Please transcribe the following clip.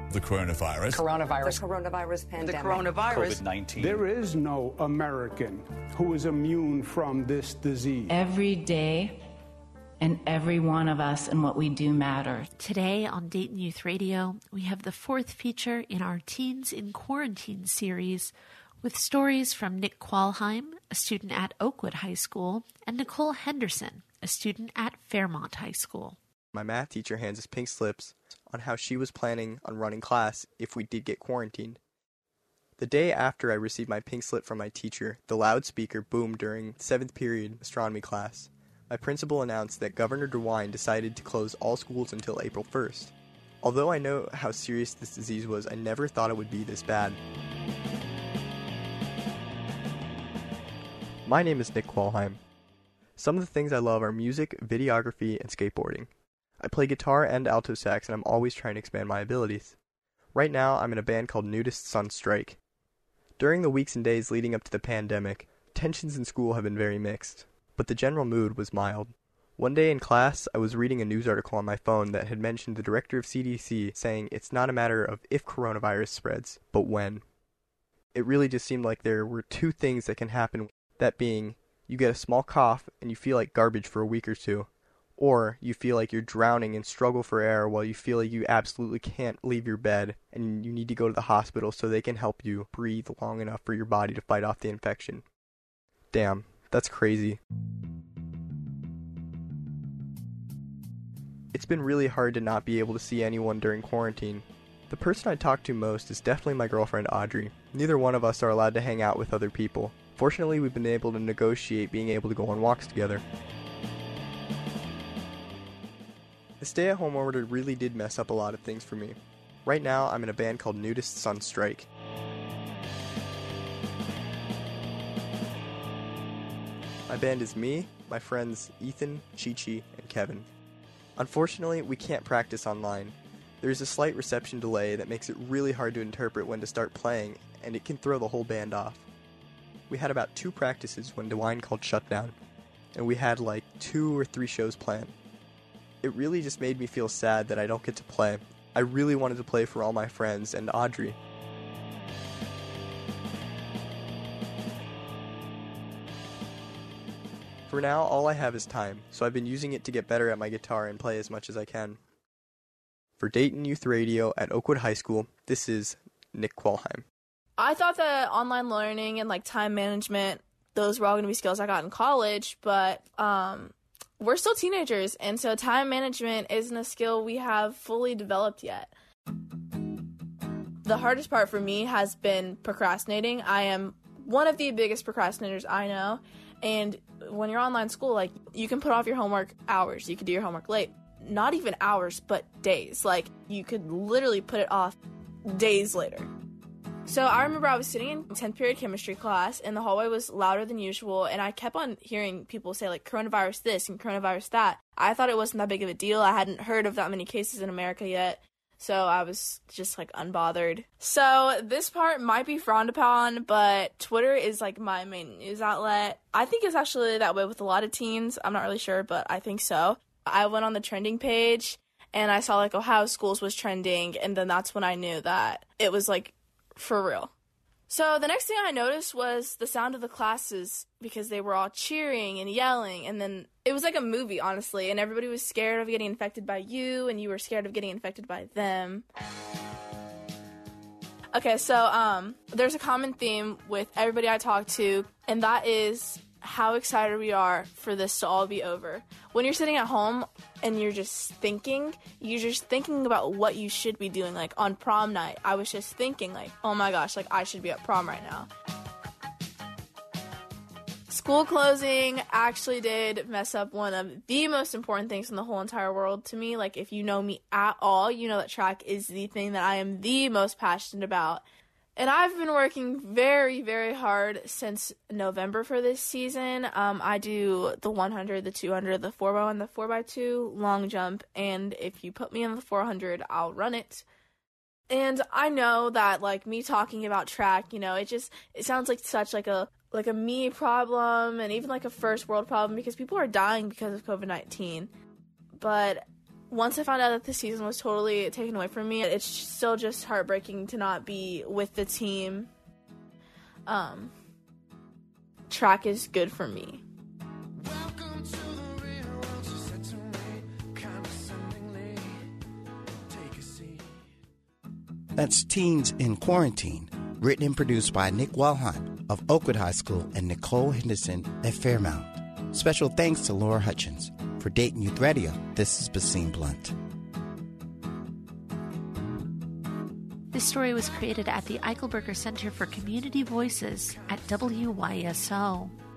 The coronavirus. The coronavirus pandemic. The coronavirus. COVID-19. There is no American who is immune from this disease. Every day and every one of us and what we do matters. Today on Dayton Youth Radio, we have the fourth feature in our Teens in Quarantine series with stories from Nick Qualheim, a student at Oakwood High School, and Nicole Henderson, a student at Fairmont High School. My math teacher hands us pink slips on how she was planning on running class if we did get quarantined. The day after I received my pink slip from my teacher, the loudspeaker boomed during 7th period astronomy class. My principal announced that Governor DeWine decided to close all schools until April 1st. Although I know how serious this disease was, I never thought it would be this bad. My name is Nick Qualheim. Some of the things I love are music, videography, and skateboarding. I play guitar and alto sax, and I'm always trying to expand my abilities. Right now, I'm in a band called Nudists on Strike. During the weeks and days leading up to the pandemic, tensions in school have been very mixed, but the general mood was mild. One day in class, I was reading a news article on my phone that had mentioned the director of CDC saying it's not a matter of if coronavirus spreads, but when. It really just seemed like there were two things that can happen, that being, you get a small cough and you feel like garbage for a week or two, or you feel like you're drowning and struggle for air while you feel like you absolutely can't leave your bed and you need to go to the hospital so they can help you breathe long enough for your body to fight off the infection. Damn, that's crazy. It's been really hard to not be able to see anyone during quarantine. The person I talk to most is definitely my girlfriend Audrey. Neither one of us are allowed to hang out with other people. Fortunately, we've been able to negotiate being able to go on walks together. The stay-at-home order really did mess up a lot of things for me. Right now, I'm in a band called Nudists on Strike. My band is me, my friends Ethan, Chi-Chi, and Kevin. Unfortunately, we can't practice online. There's a slight reception delay that makes it really hard to interpret when to start playing, and it can throw the whole band off. We had about 2 practices when DeWine called shutdown, and we had like 2 or 3 shows planned. It really just made me feel sad that I don't get to play. I really wanted to play for all my friends and Audrey. For now, all I have is time, so I've been using it to get better at my guitar and play as much as I can. For Dayton Youth Radio at Oakwood High School, this is Nick Qualheim. I thought that online learning and like time management, those were all going to be skills I got in college, but we're still teenagers, and so time management isn't a skill we have fully developed yet. The hardest part for me has been procrastinating. I am one of the biggest procrastinators I know, and when you're online school, like, you can put off your homework hours. You could do your homework late. Not even hours, but days. Like, you could literally put it off days later. So I remember I was sitting in 10th period chemistry class, and the hallway was louder than usual, and I kept on hearing people say, like, coronavirus this and coronavirus that. I thought it wasn't that big of a deal. I hadn't heard of that many cases in America yet, so I was just, like, unbothered. So this part might be frowned upon, but Twitter is, like, my main news outlet. I think it's actually that way with a lot of teens. I'm not really sure, but I think so. I went on the trending page, and I saw, like, Ohio schools was trending, and then that's when I knew that it was, like, for real. So the next thing I noticed was the sound of the classes, because they were all cheering and yelling, and then it was like a movie, honestly, and everybody was scared of getting infected by you, and you were scared of getting infected by them. Okay, so there's a common theme with everybody I talk to, and that is how excited we are for this to all be over. When you're sitting at home and you're just thinking about what you should be doing. Like, on prom night, I was just thinking, like, oh my gosh, like, I should be at prom right now. School closing actually did mess up one of the most important things in the whole entire world to me. Like, if you know me at all, you know that track is the thing that I am the most passionate about. And I've been working very, very hard since November for this season. I do the 100, the 200, the 4x1, the 4x2, long jump, and if you put me in the 400, I'll run it. And I know that, like, me talking about track, you know, it sounds like such like a me problem and even like a first world problem because people are dying because of COVID-19. But once I found out that the season was totally taken away from me, it's still just heartbreaking to not be with the team. Track is good for me. That's Teens in Quarantine, written and produced by Nick Walheim of Oakwood High School and Nicole Henderson at Fairmount. Special thanks to Laura Hutchins. For Dayton Youth Radio, this is Basine Blunt. This story was created at the Eichelberger Center for Community Voices at WYSO.